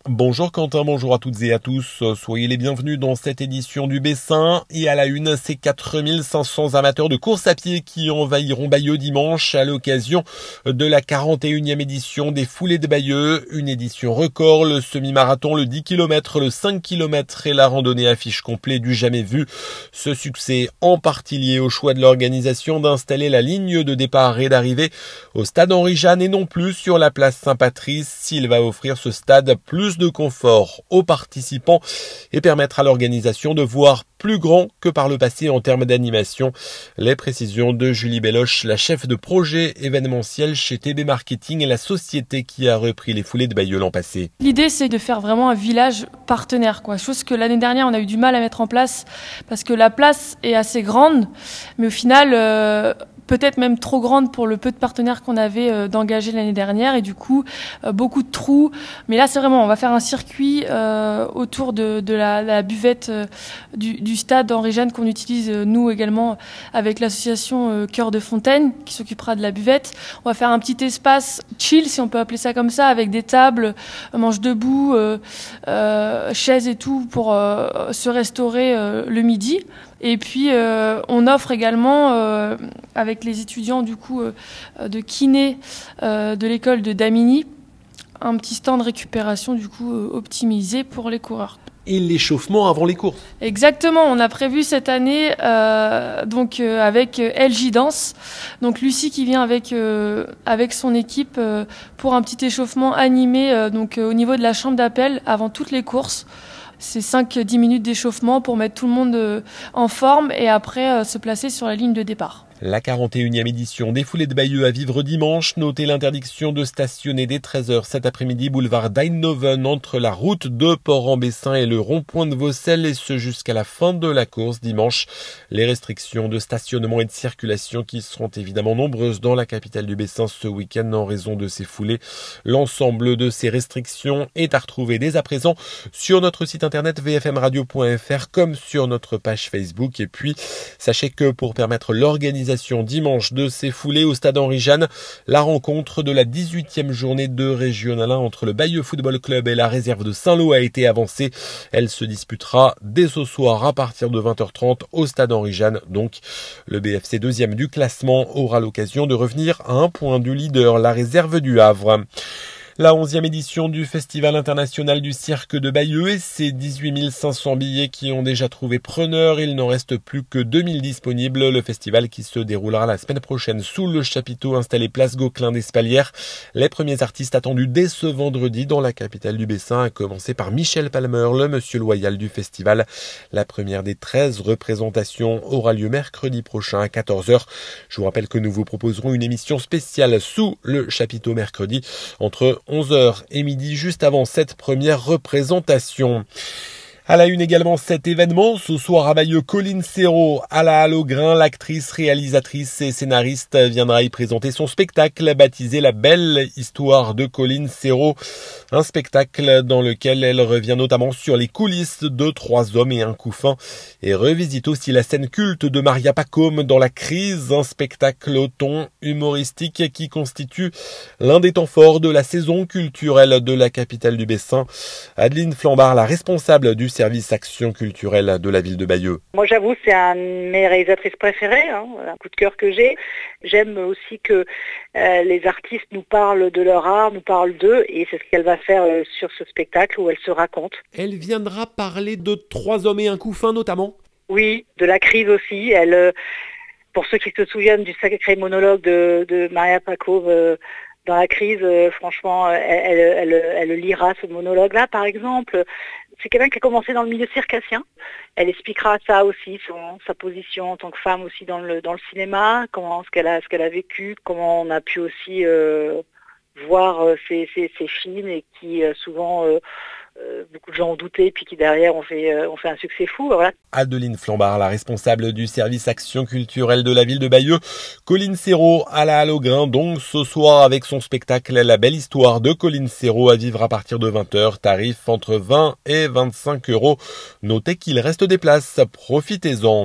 Bonjour Quentin, bonjour à toutes et à tous. Soyez les bienvenus dans cette édition du Bessin. Et à la une, c'est 4500 amateurs de course à pied qui envahiront Bayeux dimanche à l'occasion de la 41e édition des Foulées de Bayeux. Une édition record, le semi-marathon, le 10 km, le 5 km et la randonnée affiche complet du jamais vu. Ce succès en partie lié au choix de l'organisation d'installer la ligne de départ et d'arrivée au stade Henri-Jeanne et non plus sur la place Saint-Patrice. S'il va offrir ce stade plus de confort aux participants et permettre à l'organisation de voir plus grand que par le passé en termes d'animation. Les précisions de Julie Belloche, la chef de projet événementiel chez TB Marketing et la société qui a repris les Foulées de Bayeux l'an passé. L'idée, c'est de faire vraiment un village partenaire, chose que l'année dernière, on a eu du mal à mettre en place parce que la place est assez grande, mais au final, peut-être même trop grande pour le peu de partenaires qu'on avait d'engagés l'année dernière et du coup, beaucoup de trous. Mais là, c'est vraiment, on va faire un circuit autour de la buvette du stade Henri-Jeanne qu'on utilise nous également avec l'association Cœur de Fontaine qui s'occupera de la buvette. On va faire un petit espace chill, si on peut appeler ça comme ça, avec des tables, manches debout, chaises et tout pour se restaurer le midi. Et puis on offre également avec les étudiants du coup de kiné de l'école de Damigny un petit stand de récupération du coup optimisé pour les coureurs. Et l'échauffement avant les courses. Exactement, on a prévu cette année avec LJ Danse, donc Lucie qui vient avec son équipe pour un petit échauffement animé au niveau de la chambre d'appel avant toutes les courses. C'est 5-10 minutes d'échauffement pour mettre tout le monde en forme et après se placer sur la ligne de départ. La 41e édition des Foulées de Bayeux à vivre dimanche. Notez l'interdiction de stationner dès 13h cet après-midi boulevard d'Eindhoven entre la route de Port-en-Bessin et le rond-point de Vaucelles et ce jusqu'à la fin de la course dimanche. Les restrictions de stationnement et de circulation qui seront évidemment nombreuses dans la capitale du Bessin ce week-end en raison de ces foulées. L'ensemble de ces restrictions est à retrouver dès à présent sur notre site internet vfmradio.fr comme sur notre page Facebook. Et puis, sachez que pour permettre l'organisation dimanche de ces foulées au stade Henri-Jeanne, la rencontre de la 18e journée de Régional 1 entre le Bayeux Football Club et la réserve de Saint-Lô a été avancée. Elle se disputera dès ce soir à partir de 20h30 au stade Henri-Jeanne. Donc, le BFC deuxième du classement aura l'occasion de revenir à un point du leader, la réserve du Havre. La 11e édition du Festival international du cirque de Bayeux et ses 18 500 billets qui ont déjà trouvé preneur. Il n'en reste plus que 2000 disponibles. Le festival qui se déroulera la semaine prochaine sous le chapiteau installé place Gauquelin d'Espalières. Les premiers artistes attendus dès ce vendredi dans la capitale du Bessin, à commencer par Michel Palmer, le monsieur loyal du festival. La première des 13 représentations aura lieu mercredi prochain à 14h. Je vous rappelle que nous vous proposerons une émission spéciale sous le chapiteau mercredi entre 11h et midi, juste avant cette première représentation. À la une également cet événement, ce soir à Bayeux, Colline Serrault, à la Halle au Grain, l'actrice, réalisatrice et scénariste viendra y présenter son spectacle baptisé La Belle Histoire de Colline Serrault. Un spectacle dans lequel elle revient notamment sur les coulisses de 3 hommes et un couffin et revisite aussi la scène culte de Maria Pacôme dans La Crise, un spectacle au ton humoristique qui constitue l'un des temps forts de la saison culturelle de la capitale du Bessin. Adeline Flambard, la responsable du service action culturelle de la ville de Bayeux. Moi j'avoue c'est un de mes réalisatrices préférées, un coup de cœur que j'ai. J'aime aussi que les artistes nous parlent de leur art, nous parlent d'eux et c'est ce qu'elle va faire sur ce spectacle où elle se raconte. Elle viendra parler de 3 hommes et un couffin notamment. Oui, de la crise aussi. Elle, pour ceux qui se souviennent du sacré monologue de Maria Pacôme dans La Crise, franchement, elle lira ce monologue-là par exemple. C'est quelqu'un qui a commencé dans le milieu circassien. Elle expliquera ça aussi, sa position en tant que femme aussi dans le cinéma, ce qu'elle a vécu, comment on a pu aussi voir ces films et qui souvent beaucoup de gens ont douté puis qui derrière ont fait un succès fou. Voilà. Adeline Flambard, la responsable du service action culturelle de la ville de Bayeux. Colline Serrault à la Halle au Grain, donc ce soir avec son spectacle La Belle Histoire de Colline Serrault à vivre à partir de 20h. Tarif entre 20 et 25 euros. Notez qu'il reste des places, profitez-en.